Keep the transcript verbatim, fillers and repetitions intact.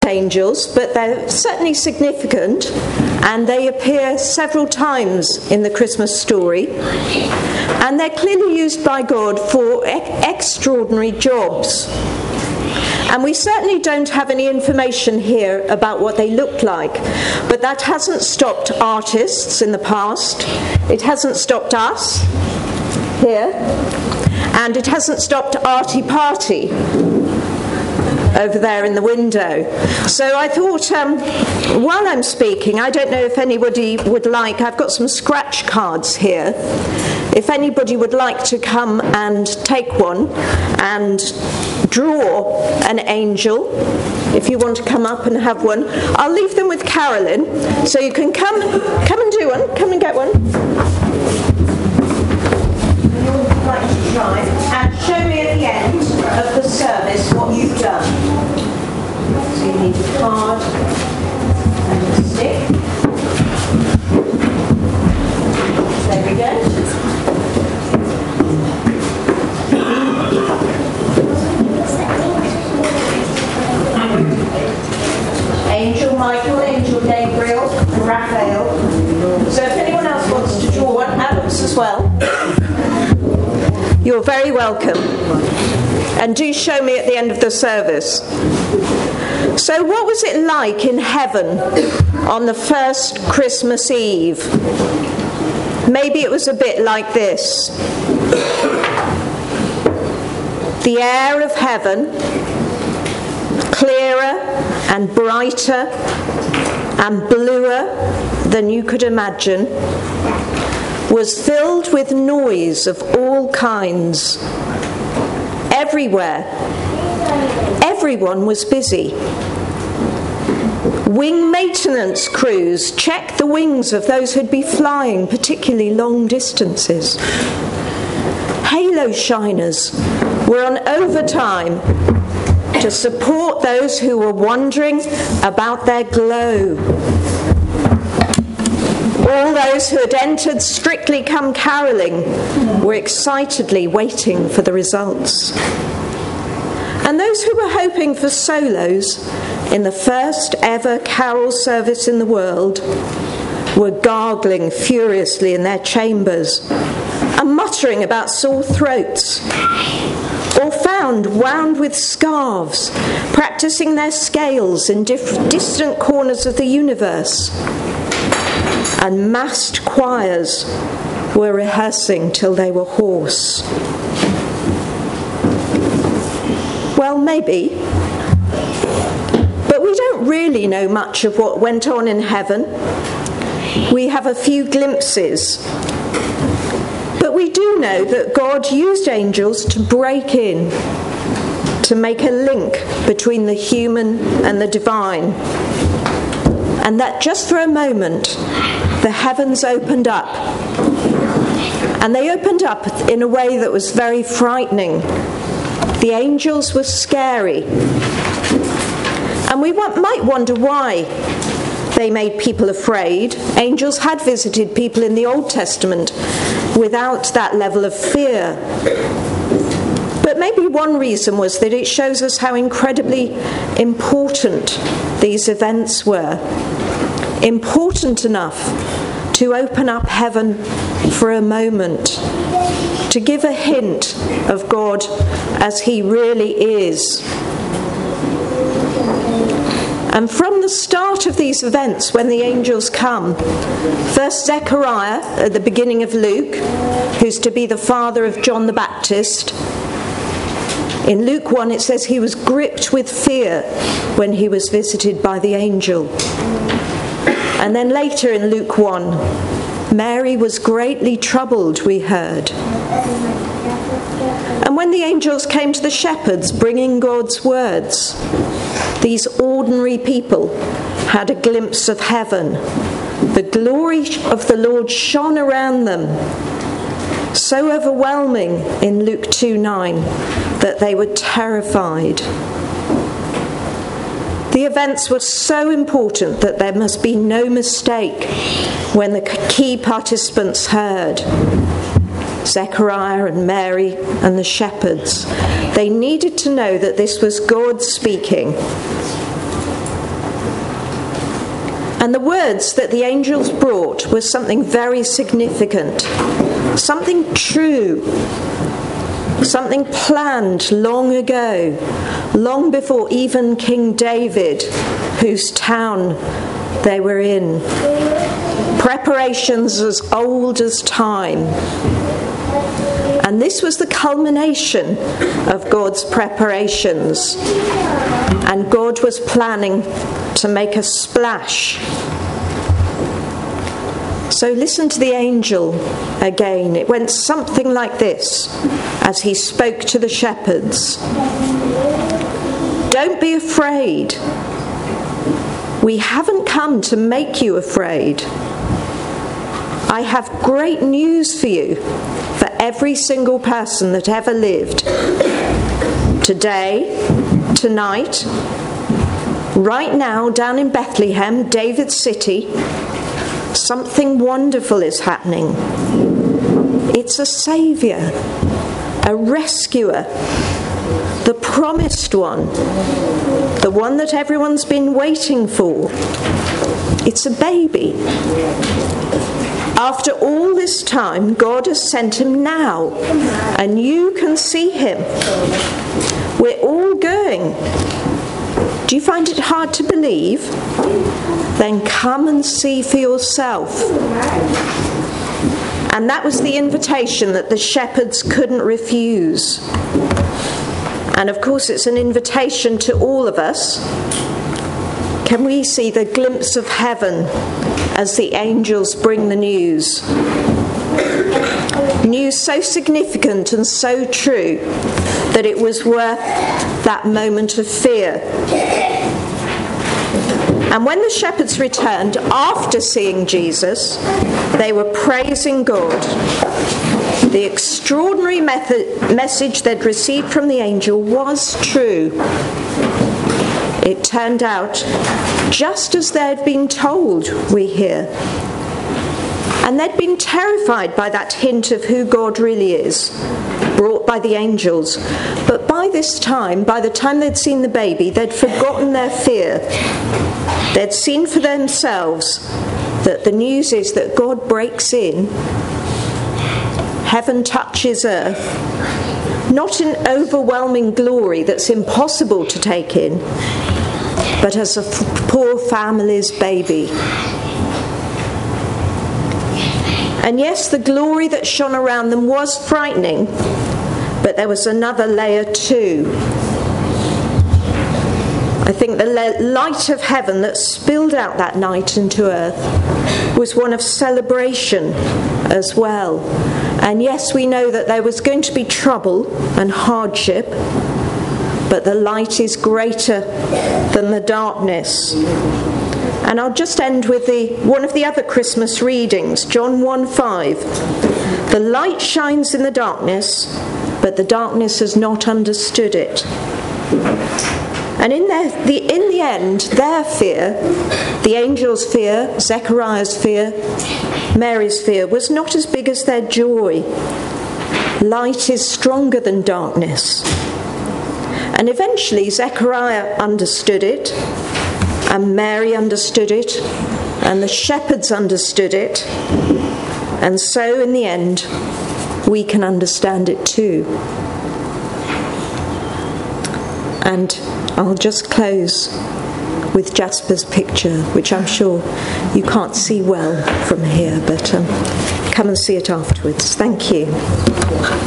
angels, but they're certainly significant, and they appear several times in the Christmas story, and they're clearly used by God for e- extraordinary jobs. And we certainly don't have any information here about what they looked like, but that hasn't stopped artists in the past, it hasn't stopped us here, and it hasn't stopped Arty Party over there in the window. So I thought, um, while I'm speaking, I don't know if anybody would like, I've got some scratch cards here, if anybody would like to come and take one and draw an angel, if you want to come up and have one. I'll leave them with Carolyn, so you can come, come and do one, come and get one. You'll like to try and show me at the end of the service what you've done. So you need a card and a stick. There we go. Angel Michael, Angel Gabriel, and Raphael. So if anyone else wants to draw one, adults as well, you're very welcome. And do show me at the end of the service. So what was it like in heaven on the first Christmas Eve? Maybe it was a bit like this. The air of heaven, clearer and brighter and bluer than you could imagine, was filled with noise of all kinds. Everywhere, everyone was busy. Wing maintenance crews checked the wings of those who'd be flying particularly long distances. Halo shiners were on overtime to support those who were wondering about their glow. All those who had entered Strictly Come Carolling were excitedly waiting for the results. And those who were hoping for solos in the first ever carol service in the world were gargling furiously in their chambers and muttering about sore throats, or found wound with scarves, practicing their scales in diff- distant corners of the universe. And massed choirs were rehearsing till they were hoarse. Well, maybe. But we don't really know much of what went on in heaven. We have a few glimpses. But we do know that God used angels to break in, to make a link between the human and the divine. And that just for a moment, the heavens opened up. And they opened up in a way that was very frightening. The angels were scary. And we want, might wonder why they made people afraid. Angels had visited people in the Old Testament without that level of fear. But maybe one reason was that it shows us how incredibly important these events were. Important enough to open up heaven for a moment, to give a hint of God as he really is. And from the start of these events, when the angels come, first Zechariah at the beginning of Luke, who's to be the father of John the Baptist. In Luke one it says he was gripped with fear when he was visited by the angel. And then later in Luke one, Mary was greatly troubled, we heard. And when the angels came to the shepherds bringing God's words, these ordinary people had a glimpse of heaven. The glory of the Lord shone around them, so overwhelming in Luke two nine that they were terrified. The events were so important that there must be no mistake when the key participants heard. Zechariah and Mary and the shepherds. They needed to know that this was God speaking. And the words that the angels brought were something very significant, something true, something planned long ago, long before even King David, whose town they were in. Preparations as old as time. And this was the culmination of God's preparations. And God was planning to make a splash. So listen to the angel again. It went something like this as he spoke to the shepherds. Don't be afraid. We haven't come to make you afraid. I have great news for you, for every single person that ever lived. Today, tonight, right now, down in Bethlehem, David's city, something wonderful is happening. It's a saviour, a rescuer, the promised one, the one that everyone's been waiting for. It's a baby. After all this time, God has sent him now, and you can see him. We're all going. Do you find it hard to believe? Then come and see for yourself. And that was the invitation that the shepherds couldn't refuse. And of course, it's an invitation to all of us. Can we see the glimpse of heaven as the angels bring the news? News so significant and so true that it was worth that moment of fear. And when the shepherds returned after seeing Jesus, they were praising God. The extraordinary method, message they'd received from the angel was true. It turned out just as they'd been told, we hear. And they'd been terrified by that hint of who God really is, brought by the angels. But by this time, by the time they'd seen the baby, they'd forgotten their fear. They'd seen for themselves that the news is that God breaks in, heaven touches earth, not in overwhelming glory that's impossible to take in, but as a f- poor family's baby. And yes, the glory that shone around them was frightening, but there was another layer too. I think the le- light of heaven that spilled out that night into earth was one of celebration as well. And yes, we know that there was going to be trouble and hardship, but the light is greater than the darkness. And I'll just end with the one of the other Christmas readings, John one five. The light shines in the darkness, but the darkness has not understood it. And in, their, the, in the end, their fear, the angel's fear, Zechariah's fear, Mary's fear, was not as big as their joy. Light is stronger than darkness. And eventually Zechariah understood it, and Mary understood it, and the shepherds understood it, and so in the end we can understand it too. And I'll just close with Jasper's picture, which I'm sure you can't see well from here, but um, come and see it afterwards. Thank you.